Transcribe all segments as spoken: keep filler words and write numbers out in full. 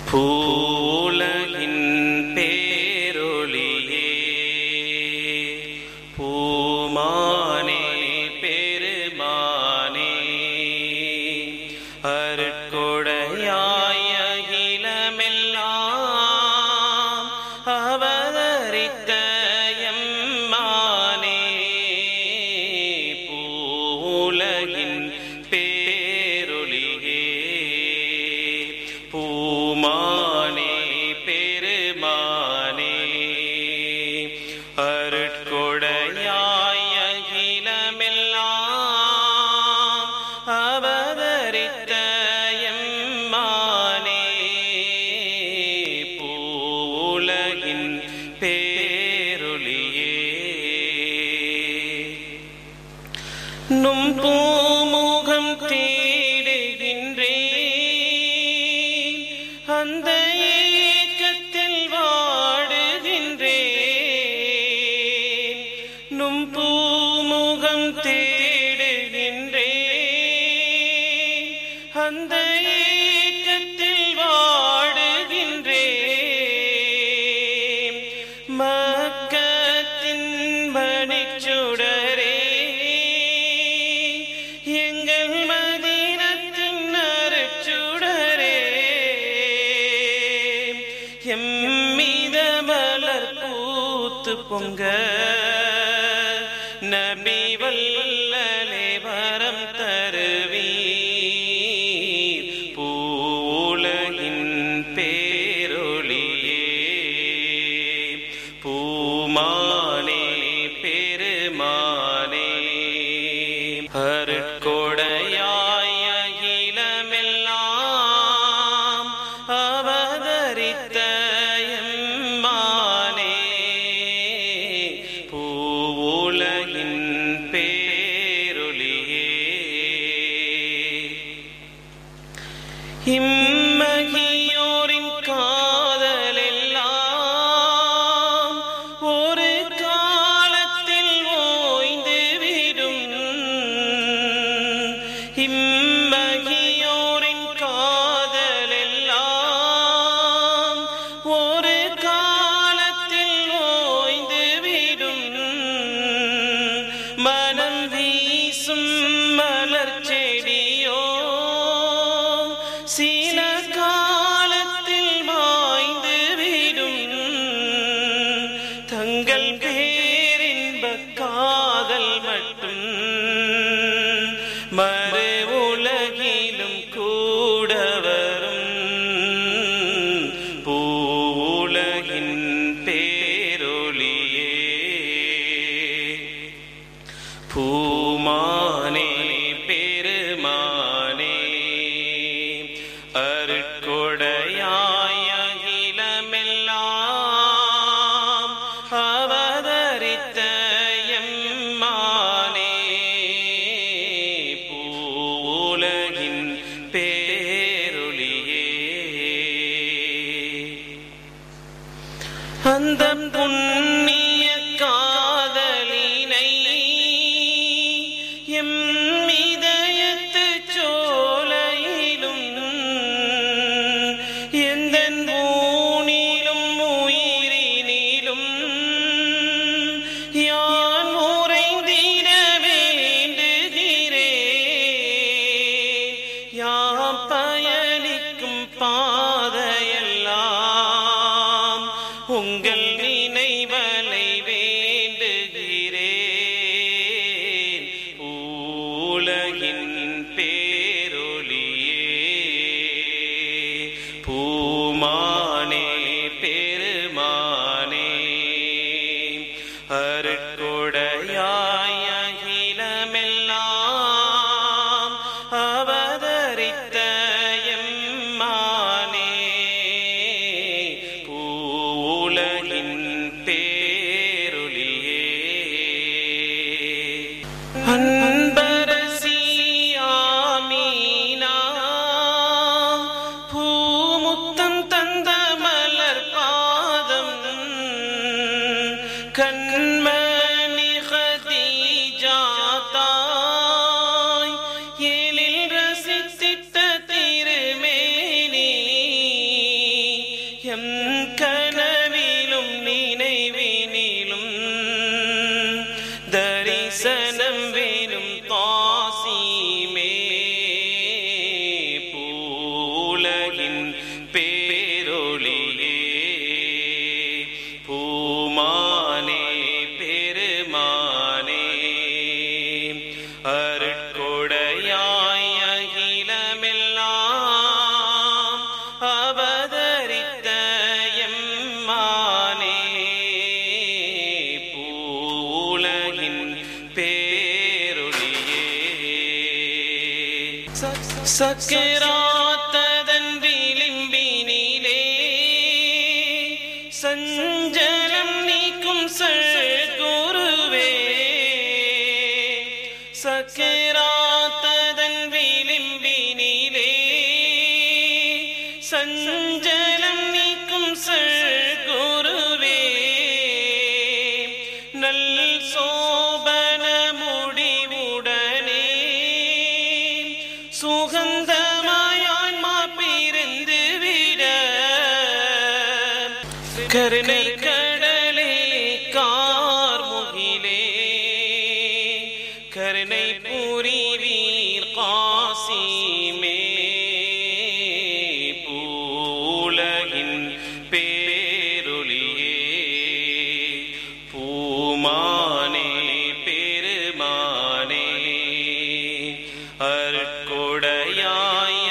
பூவுலகின் பேரொளியே பூமானே பெருமானே அருட்கொடையாய் அகிலமெல்லாம் அவதரித்த எம்மானே பூவுலகின் பேரொளியே பூமானே பெருமானே அருட்கொடையாய் அகிலமெல்லாம் அவதரித்த எம்மானே பூவுலகின் பேரொளியே நும் பூமுகம் தேடுகின்றேன் அந்த ஏக்கத்தில் வாடுகின்றேன் நும் பூமுகம் தேடுகின்றேன் அந்த ஏக்கத்தில் வாடுகின்றேன் மக்கத்தின் மணிச்சுடரே எங்கள் மதீனத்தின் அருட்சுடரே எம்மீத மலர் பூத்து பொங்க நபி வல்லலே வரம் தருவீர் பூவுலகின் பேரொளியே பூமானே பெருமானே அருட்கொடையாய் அகிலமெல்லாம் அவதரித்த எம்மானே பூவுலகின் பேரொளியே இம்மகியோரின் காதலெல்லாம் ஒரு காலத்தில் ஓய்ந்துவிடும் இம்மகியோரின் காதலெல்லாம் ஒரு காலத்தில் ஓய்ந்துவிடும் மனம் வீசும் மலர் செடியோ சில காலத்தில் மாய்ந்துவிடும் தங்கள் பேரின்ப காதல் மட்டும் மறு உலகிலும் கூட வரும் பூவுலகின் பேரொளியே பூமானே பெருமானே அருட்கொடையாய் அகிலமெல்லாம் அவதரித்த எம்மானே பூவுலகின் பேரொளியே அந்த புண்ணிய காதலினை எம் இதயத்து சோலையிலும் எந்தன் ஊனிலும் உயிரினிலும் யான் உறைந்திட வேண்டுகிறேன் யாம் பயணிக்கும் பாதையெல்லாம் உங்கள் நினைவலை வேண்டுகிறேன் உலகின் பேரொளியே பூமானே பெருமானே அருட்கொடையாய் அகிலமெல்லாம் அவதரித்த எம்மானே பூவுலகின் பேரொளியே அன்பரசி ஆமீனா பூமுத்தம் தந்த எம் கனவிலும் நினைவினிலும் தரிசனம் வேணும் தாசீமே பூலகின் பேரொளியே பூமானே பெருமானே அருட்கொடையாய் அகிலமெல்லாம் அவதரித்த எம்மானே பூலகின் பேரொளியே சக்கராத்ததன் விளிம்பினிலே சஞ்சலம் நீக்கும் சத்குருவே சக்கராத்ததன் விளிம்பினிலே சஞ்சலம் நீக்கும் சத்குருவே நல் சோபன முடிவுடனே சுகந்தமாயான் மாப்பிருந்து விட கருணை கடலே கார்முகிலே கருணை புரிவீர் காசிமே பூலகின் பேரொளியே பூமானே பெருமானே அருட்கொடையாய்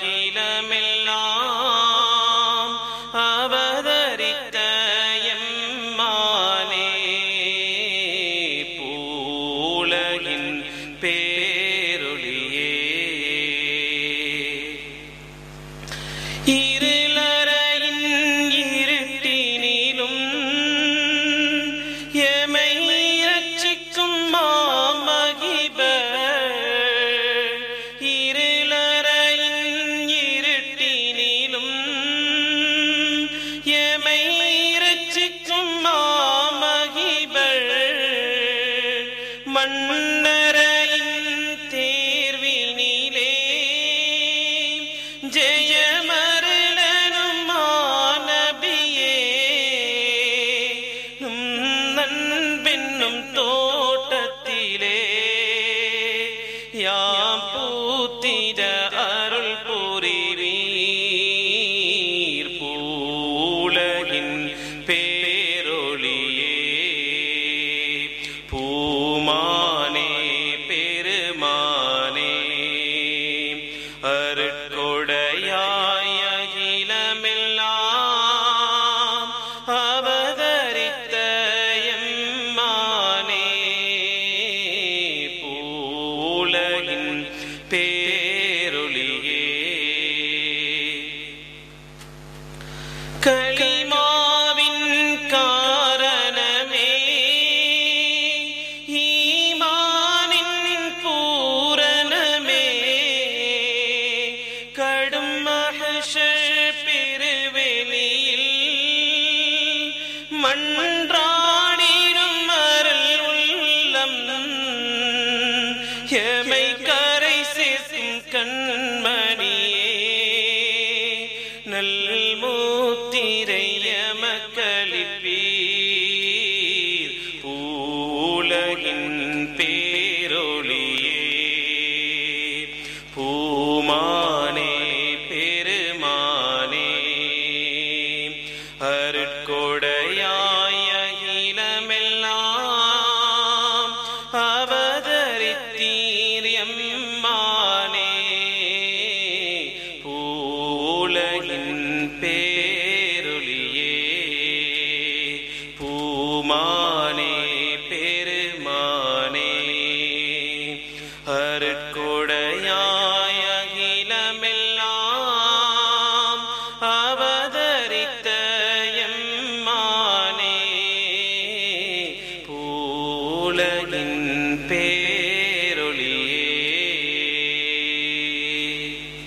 அகிலமெல்லாம் அவதரித்த எம்மானே பூலகின் பேரொளியே இருளறையின் இருட்டினிலும் எமை ரட்சிக்கும் மாமகிபர் இருளறையின் இருட்டினிலும் எமை ரட்சிக்கும் மாமகிபர் மன்னரையின் தேர்வினிலே ஜெயமருளனும் மாநபியே நும் நண்பென்னும் தோட்டத்திலே யாம் பூத்திட அருள் புரிவீர் பூலகின் பேரொளியே பூமானே பெருமானே அருட்கொடையாய் அகிலமெல்லாம் அவதரித்த எம்மானே பூலகின் பேரொளியே களிமாவின் காரணமே ஈமானின் பூரணமே கடும் மஹ்ஷர் பெருவெளியில் மன்றாடிடும் அருள் உள்ளம் எமை கரை சேர்க்கும் கண்மணியே நல் மூத்திரைய மக்களிப்பீர் பூலகின் பேரொளியே பூமானே பெருமானே அருட்கொடையாய் அகிலமெல்லாம் அவதரித்தீர் எம்மா